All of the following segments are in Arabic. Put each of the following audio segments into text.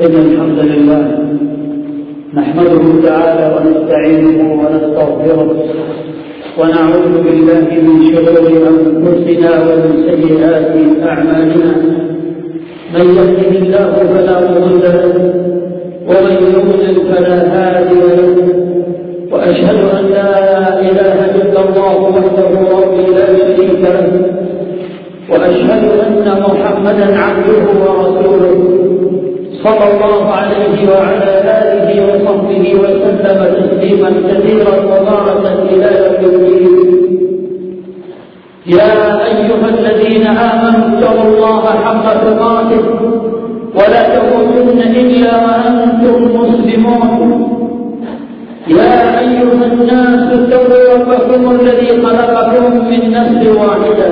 إن الحمد لله نحمده تعالى ونستعينه ونستغفره ونعوذ بالله من شرور أنفسنا ومن سيئات أعمالنا. من يهده الله فلا مضل له ومن يضلل فلا هادي له، وأشهد أن لا إله إلا الله وحده لا شريك له، وأشهد أن محمدا عبده ورسوله صلى الله عليه وعلى آله وصحبه وسلم تسليما كثيرا مباركا إلى يوم الدين. يا أيها الذين آمنوا اتقوا الله حق تقاته ولا تموتن إلا وأنتم مسلمون. يا أيها الناس اتقوا ربكم الذي خلقكم من نفس واحدة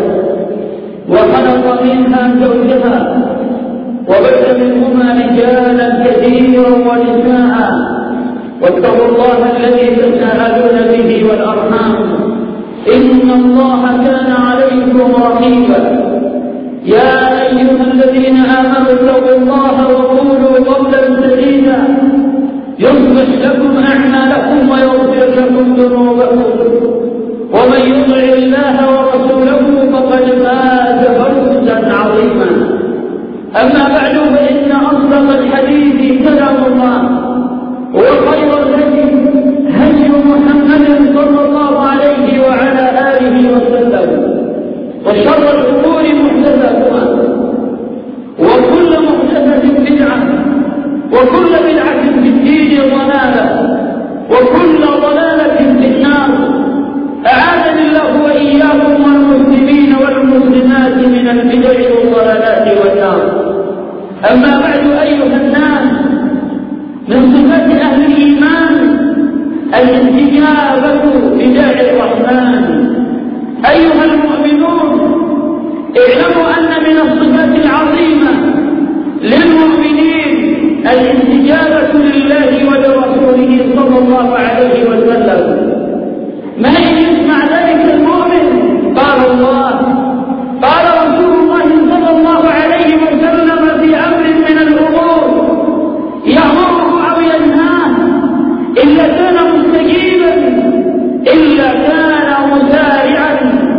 وخلق منها زوجها وبث منهما رجالا كثيرا ونساء، واتقوا الله الذي تساءلون به والأرحام إن الله كان عليكم رقيبا. يا أيها الذين آمنوا اتقوا الله وقولوا قولا سديدا يصلح لكم أعمالكم ويغفر لكم ذنوبكم، ومن يطع الله ورسوله فقد فاز فوزا عظيما. أما بعد، فإن أصدق الحديث كلام الله، وخير الهدي هدي محمد صلى الله عليه وعلى آله وسلم، وشر الأمور محدثاتها، وكل محدثة بدعة، وكل بدعة في الدين ضلالة، وكل ضلالة في النار. أعاذني الله وإياكم والمسلمين والمسلمات من البدع والضلالات والنار. أما بعد، أيها الناس، من صفات أهل الإيمان الاستجابة لداعي الرحمن. أيها المؤمنون، اعلموا أن من الصفات العظيمة للمؤمنين الاستجابة لله ولرسوله صلى الله عليه وسلم. من يسمع ذلك المؤمن قال الله، قال رسول الله صلى الله عليه وسلم في أمر من الأمور يأمره أو ينهاه إلا كان مستجيبا، إلا كان مسارعا.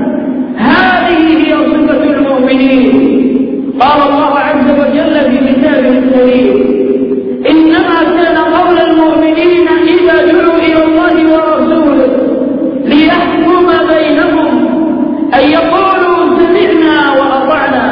هذه هي صفة المؤمنين. قال الله عز وجل في كتابه الكريم: إنما كان قول المؤمنين إذا دعوا إلى الله ورسوله ليحكم بينهم أن يقولوا سمعنا وأطعنا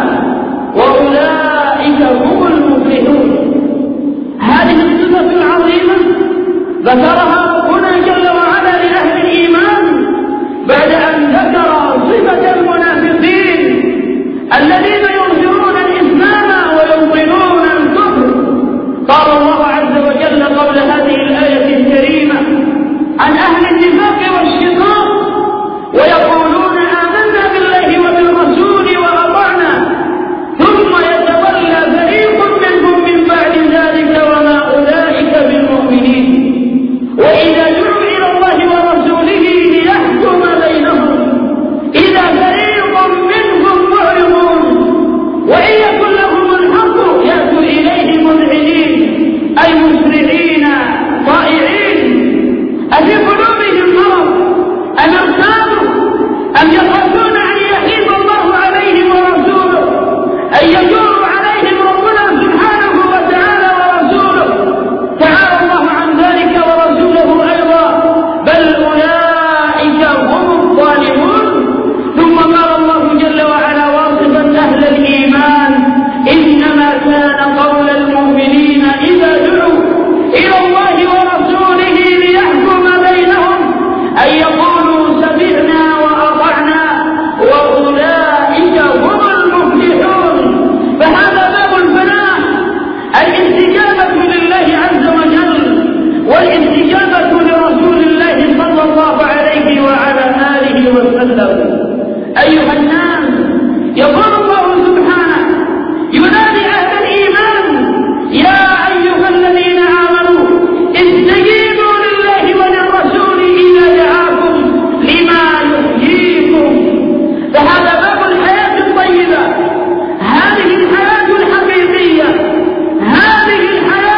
وأولئك هم المفلحون. هذه الصفة العظيمة ذكرها ربنا جل وعلا لأهل الإيمان بعد أن ذكر صفة المنافقين الذين يظهرون الإسلام ويبطنون الكفر. قال الله عز وجل قبل هذه الآية الكريمة عن أهل النفاق والشقاق: ويقولون آمنا بالله وبالرسول وأطعنا ثم يتولى فريق منهم من بعد ذلك وما أولئك بالمؤمنين وإذا دعوا إلى الله ورسوله ليحكم بينهم إذا فريق منهم معرضون وإن يكن لهم الحق يأتوا إليه مذعنين أي مسرعين طائعين. أفي قلوبهم مرض أم ارتابوا أم يخافون أن يحيف الله عليهم ورسوله أن يجور عليهم ربنا سبحانه وتعالى ورسوله؟ تعالى الله عن ذلك ورسوله أيضا: بل أولئك هم الظالمون. ثم قال الله جل وعلا واصفا أهل الإيمان: إنما كان قول المؤمنين إذا دعوا إلى الله ورسوله ليحكم بينهم أن يقولوا سمعنا وأطعنا وأولئك هم المفلحون. فهذا باب الفلاح، الاستجابة لله عز وجل والاستجابة لرسول الله صلى الله عليه وعلى آله وسلم. أيها الناس، يقول الله سبحانه ينادي أهل الإيمان: يا أيها الذين آمنوا استجيبوا لله وللرسول إذا دعاكم لما يحييكم. فهذا باب الحياة الطيبة، هذه الحياة الحقيقية، هذه الحياة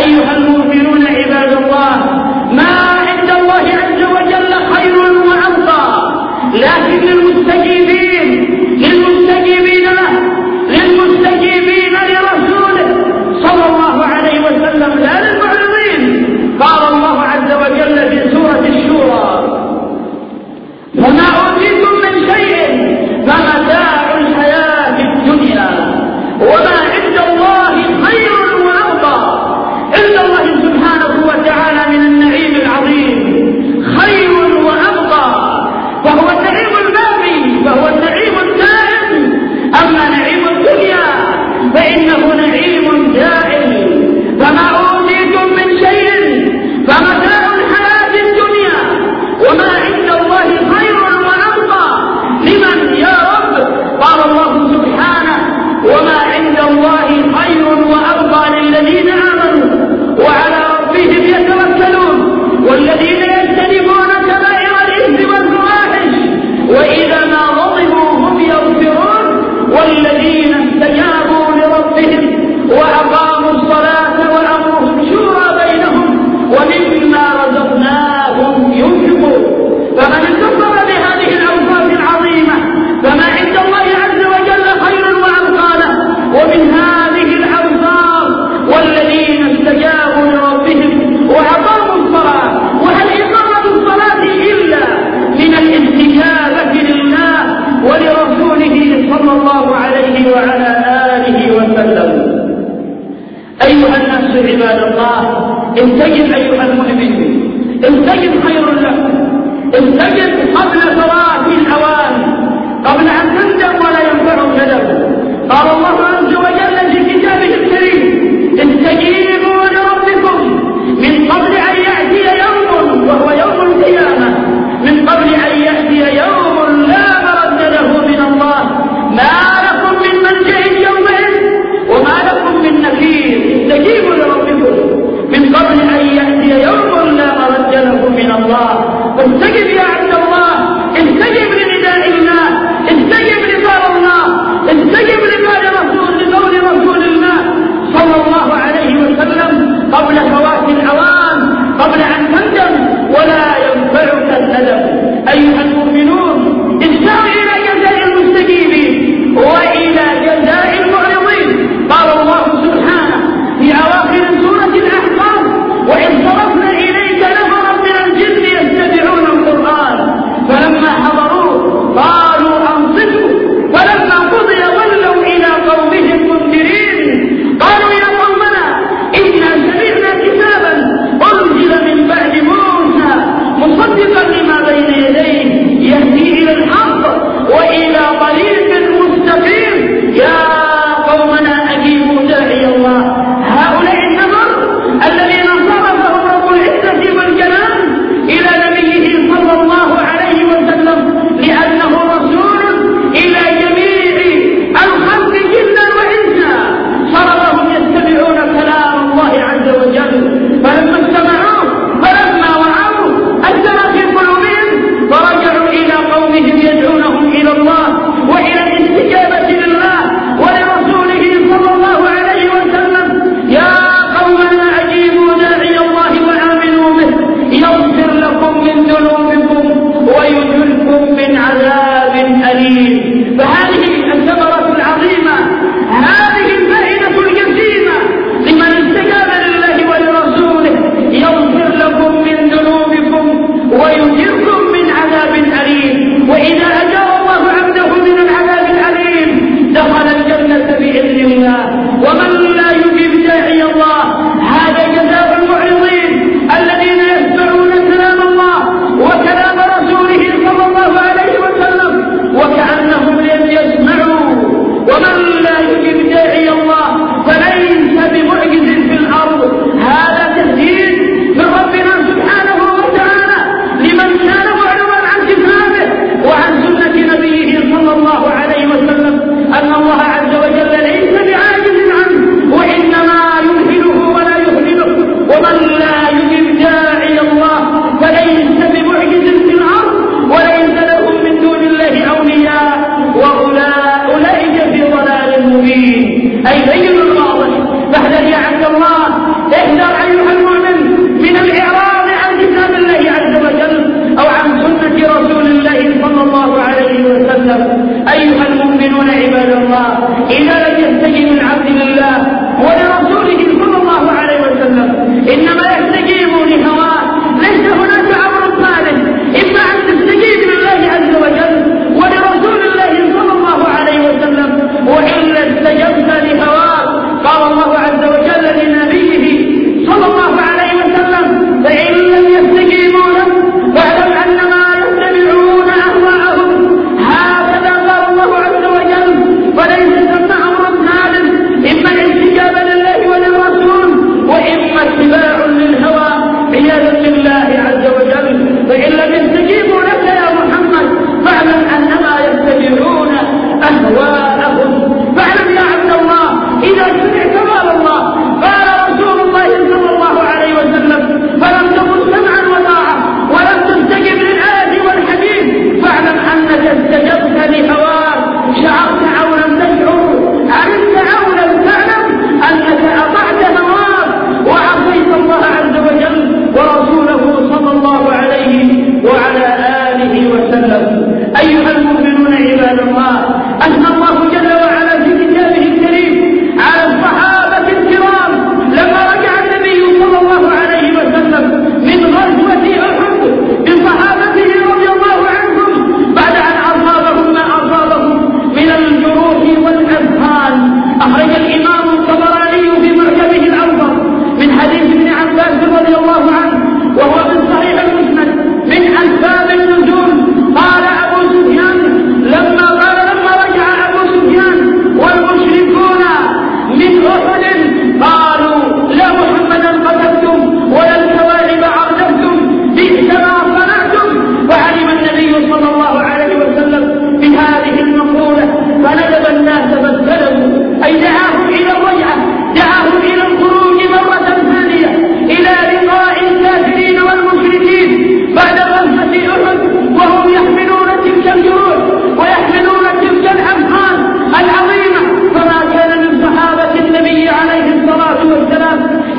أيها المؤمنون عباد الله، ما عند الله عز وجل خير وأبقى، لكن للمستجيبين له، للمستجيبين لرسوله صلى الله عليه وسلم، لا للمعرضين. قال الله عز وجل في سورة الشورى: وما أوتيتم من شيء فمتاع الحياة الدنيا وما عند الله خير وأبقى. عند الله سبحانه وتعالى من النعيم العظيم خير وأبقى، فهو النعيم الباقي، فهو النعيم الدائم. أما نعيم الدنيا فإنه نعيم دائم. فما أوتيتم من شيء فمتاع الحياة الدنيا وما عند الله خير وأبقى. لمن يا رب؟ قال الله سبحانه: وما عند الله خير وأبقى للذين آمنوا وعلى ربهم يتوكلون والذين يجتنبون كبائر الإثم والفواحش وإذا ما غضبوا هم يغفرون والذين استجابوا لربهم وأقاموا الصلاة وأمرهم شورى بينهم ومما رزقناهم ينفقون. فمن اتصل بهذه الأوصاف العظيمة فما عند الله عز وجل خير وأبقى له. ومن هذه الأوصاف: والذين استجابوا لربهم وأقاموا الصلاة. وهل إقامة الصلاة إلا من الاستجابة لله ولرسوله صلى الله عليه وعلى آله وسلم. أيها الناس عباد الله، انتجب أيها المؤمن، انتجب خير لك، انتجب قبل فوات الأوان، قبل أن تندم ولا ينفعك ندم. قال الله عز وجل في كتابه الكريم: استجيبوا لربكم من قبل أن يأتي يوم، وهو يوم القيامة، من قبل أن يأتي يوم لا مرد له من الله، ما لكم من ملجأ يومئذ وما لكم من نكير. استجيبوا لربكم من قبل أن يأتي يوم لا مرد له من الله. فاستجب يا عبد الله، استجب لنداء الله، استجب لقول الله، استجب لقول رسول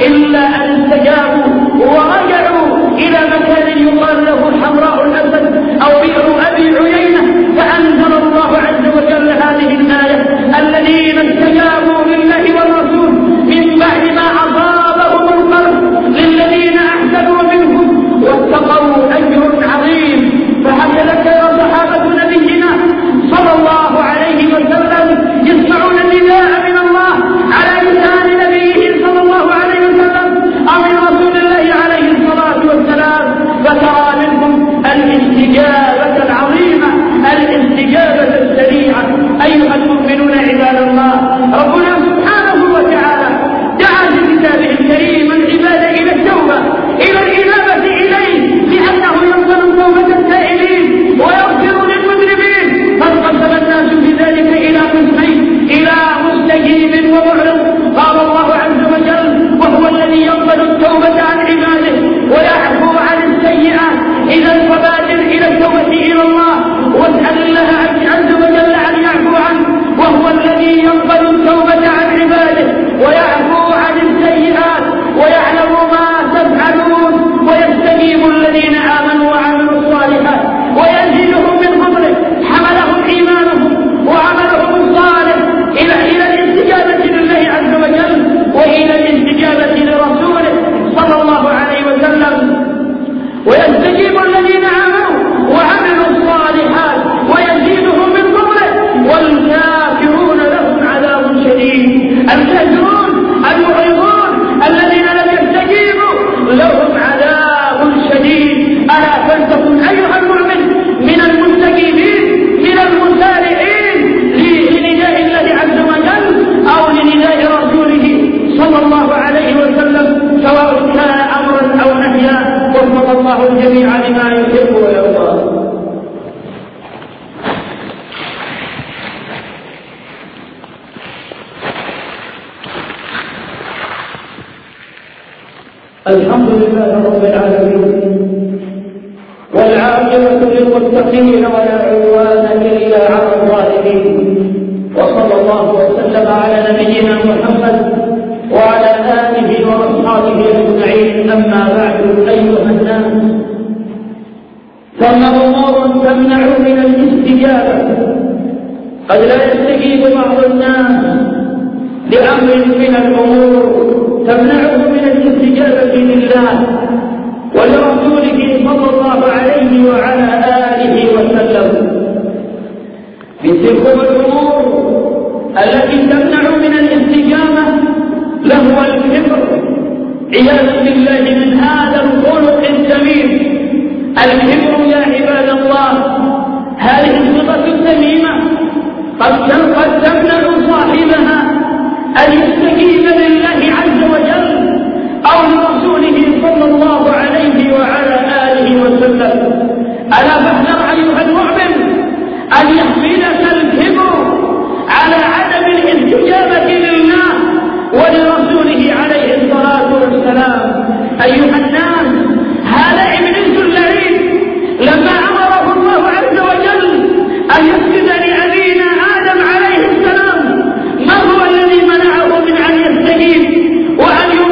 إلا أن استجابوا ورجعوا إلى مكان يقال له حمراء الأسد أو بئر أبي عيينة، فأنزل الله عز وجل هذه الآية: الذين استجابوا لله والرسول من بعد ما أصابهم القرح للذين أحسنوا منهم واتقوا أجر عظيم. فهكذا كان صحابة نبينا صلى الله عليه وسلم يسمعون النداء من الله على لسان نبيه صلى الله عليه وسلم أو من رسول الله عليه الصلاة والسلام، فترى منهم الاستجابة العظيمة، الاستجابة السريعة. أيها المؤمنون عباد الله، ربنا سبحانه وتعالى دعا في كتابه الكريم العباد إلى التوبة، إلى الإنابة إليه، لأنه يقبل توبة التائبين ويغفر للمذنبين. فانقسم الناس بذلك إلى قسمين: إلى مستجيب ومعرض. قال الله عز وجل: وهو الذي يقبل التوبة عن عباده ويعفو عن السيئات. إذا فبادر إلى التوبة إلى الله واسأل الله عز وجل أن يعفو عنه. وهو الذي يقبل التوبة عن عباده ويعفو عن السيئات ويعلم ما تفعلون ويستجيب الذين آمنوا وعملوا الصالحات ويزيدهم من فضله. حملهم إيمانهم وعملهم الصالح إلى الاستجابة لله عز وجل وإلى الاستجابة لرسوله صلى الله عليه وسلم. ويستجيب الذين آمنوا وعملوا الصالحات ويزيدهم من فضله. والكافرون لهم عذاب شديد. الكافرون المعرضون الذين لم يستجيبوا لهم عذاب شديد. ألا فلتكن أيها المؤمن من المستجيبين، من المسارعين لنداء الله عز وجل أو لنداء رسوله صلى الله عليه وسلم، سواء كان أمرا أو نهيا. وفق الله الجميع لما يحب ويرضى. الحمد لله رب العالمين، والعاقبة للمتقين ولا عدوان إلا على الظالمين. وصلى الله وسلم على نبينا محمد وعلى آله وأصحابه أجمعين. أما بعد، أيها الناس، ثم أمور تمنع من الاستجابة. قد لا يستجيب بعض الناس لأمر من الأمور تمنعه من الاستجابة لله ولرسوله صلى الله عليه وعلى آله وسلم. من تلك الأمور التي تمنع من الاستجابة لهو الكبر، عياذا بالله من هذا الخلق الذميم. الكبر يا عباد الله هذه الصفة الذميمة قد تمنع صاحبها أن يستجيب لله عز وجل أو لرسوله صلى الله عليه وعلى آله وسلم. ألا فاحذر أيها المؤمن أن يحملك الكبر على عدم الاستجابة لله ولرسوله عليه الصلاة والسلام. أيها الناس، هذا إبليس اللعين لما أمره الله عز وجل أن يسجد لأبينا آدم عليه السلام، ما هو الذي منعه من أن يستجيب وأن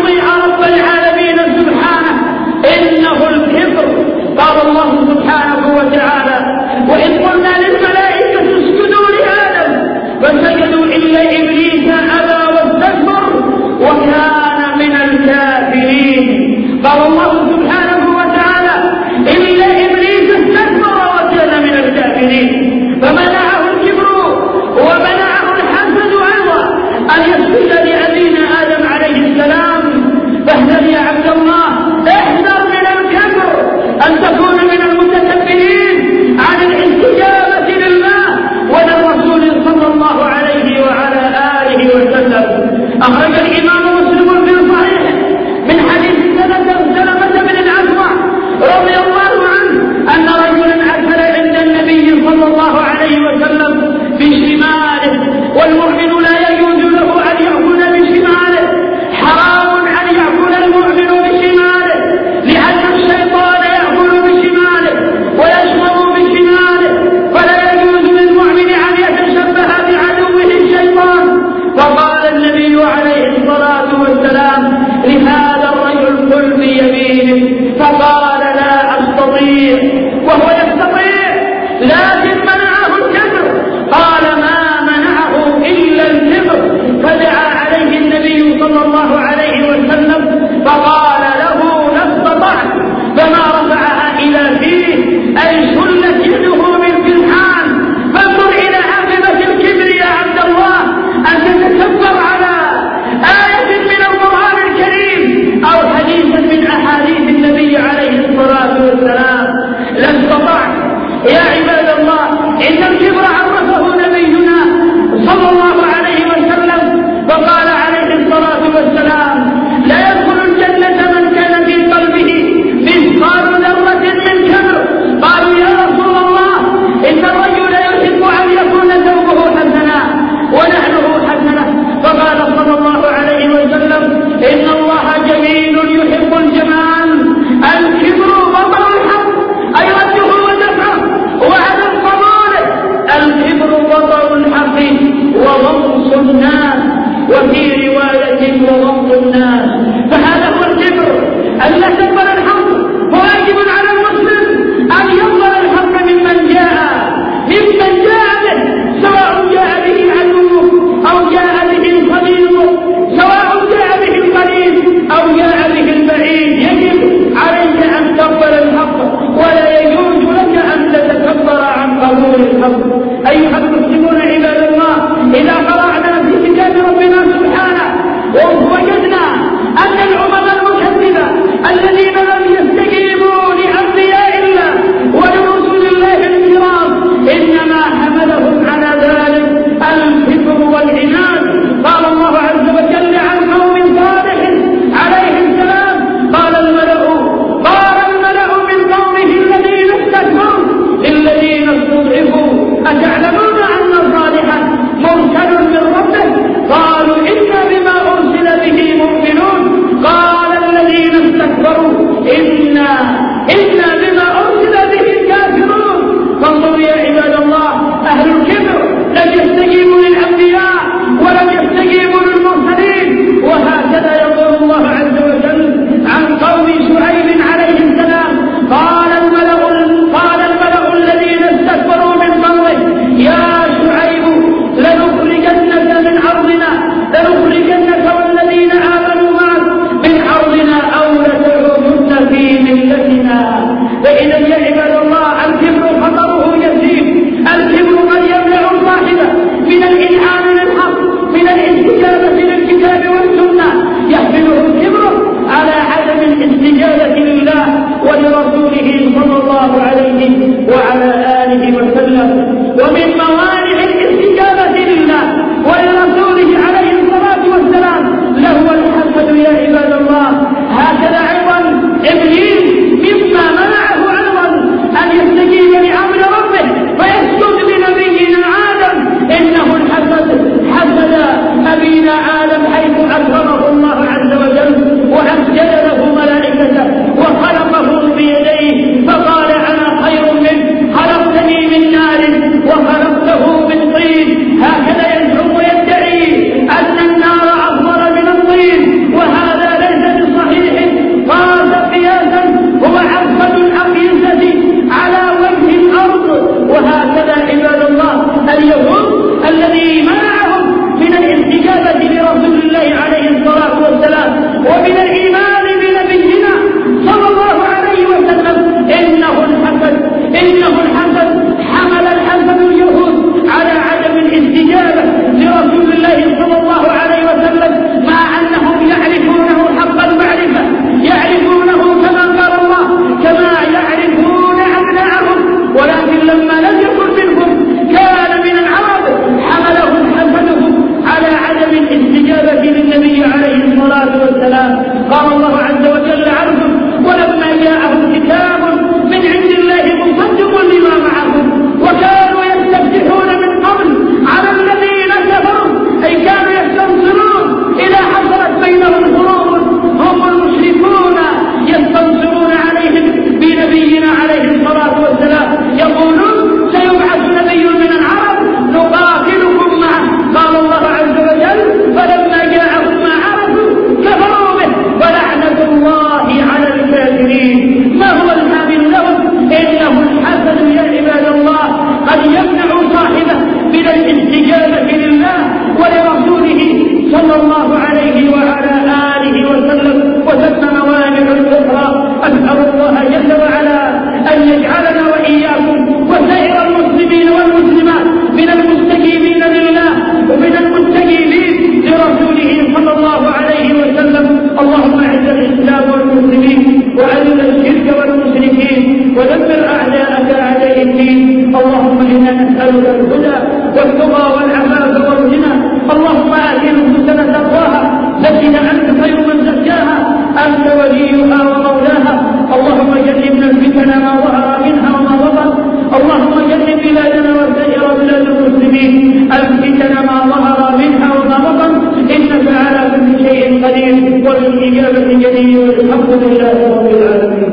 لهذا الرجل قل بيمينه، فقال لا أستطيع، وهو يستطيع لكن منعه الكبر. قال ما منعه إلا الكبر، فدعا عليه النبي صلى الله عليه وسلم فقال له لا استطعت، فما رفعها إلى فيه أي شلت يده من فرحان. فانظر إلى عاقبة الكبر يا عبد الله، أن تتكبر على آية من القرآن الكريم أو حديثا من أحاديث النبي عليه الصلاة والسلام. لا استطعت يا عباد الله، إن الكبر عرفه نبينا صلى الله عليه وسلم فقال عليه الصلاة والسلام لا يدخل الجنة من كان في قلبه مثقال ذرة من كبر. قالوا يا رسول الله إن الرجل يحب أن يكون ثوبه حسنا ونحله حسنة. فقال صلى الله عليه وسلم إن الله جميل يحب الجمال. الكبر بطر الحق أي رده ودفعه وعدم قبوله. الكبر بطر الحق وغمص الناس، وفي رواية وغمص الناس. فهذا هو الكبر، أن لا تقبل الحق. واجب على المسلم أن يقبل الحق ممن جاء به، سواء جاء به عدوه أو جاء به صديقه، سواء جاء به القريب أو جاء به البعيد. يجب عليك أن تقبل الحق، ولا يجوز لك أن تتكبر عن قبول الحق. أيها المسلمون عباد الله، إذا قرأنا في كتاب ربنا سبحانه ووجدنا أن الأمم المكذبة الذين لم يستجيبوا لأنبياء الله ولرسل الله الكرام إنما حملهم على ذلك الكبر والعناد. قال الله عز وجل عن قوم صالح عليه السلام قال الملأ من قومه الذين استكبروا للذين استضعفوا أتعلمون أن صالحا مرسل من ربه؟ قالوا إنا بما أرسل به مؤمنون. قال الذين استكبروا إنا بما أرسل به كافرون. فانظروا يا عباد الله، أهل الكبر لم يستجيبوا للأنبياء ولم يستجيبوا للمرسلين. وهكذا يقول الله عز وجل عن قوم شعيب عليه السلام قال الملأ الذين استكبروا من قومه يا شعيب لنخرجنك والذين آمنوا معك من أرضنا أو لتعودن في ملتنا. فإذا يا عباد الله، الكبر خطره يسير. الكبر قد يمنع صاحبه من الإذعان للحق، من الاستجابة للكتاب والسنة. يحمله الكبر على عدم الاستجابة لله ولرسوله صلى الله عليه وعلى آله وسلم. ومن موانع الاستجابة لله ولرسوله عليه الصلاة والسلام له الحسد يا عباد الله. هكذا أيضا إبليس مما منعه أيضا أن يستجيب لأمر ربه فيسجد لنبينا آدم إنه الحسد. حسد أبينا آدم حيث أكرمه الله عز وجل وأسجد له ملائكته وخلقه بيديه فقال أنا خير منه خلقتني من نار وخلقته من طين. هكذا يزعم ويدعي أن النار أفضل من الطين، وهذا ليس بصحيح. قاس قياسا هو عبد الأقيسة على وجه الأرض. وهكذا عباد الله، اليهود الذي منعهم من الاستجابة لرسول الله عليه الصلاة والسلام ومن الإيمان بنبينا صلى الله عليه وسلم إنه الحسد. حمل الحسد اليهود على عدم الاستجابة لرسول الله صلى الله عليه وسلم، مع أنهم يعرفونه حق المعرفة، يعرفونه كما قال الله كما يعرفون أبناءهم، ولكن لما لم يكن منهم كان من العرب حملهم حسدهم على عدم الاستجابة للنبي عليه الصلاة والسلام. قال الله عز وجل عنهم ولما جاءهم كتاب من عند الله مصدق لما معهم وكانوا يستفتحون من قبل على الذين كفروا، أي كانوا يستنصرون إذا حصلت بينهم حروب هم المشركون يستنصرون عليهم بنبينا عليه الصلاة والسلام، يقولون سيبعث نبي من العرب نقاتلكم معه. قال الله عز وجل فلما جاءهم ما عرفوا كفروا به بلادنا وسائر بلاد المسلمين الفتن ما ظهر منها وما بطن، إنك على كل شيء قدير وبالإجابة جدير، والحمد لله رب العالمين.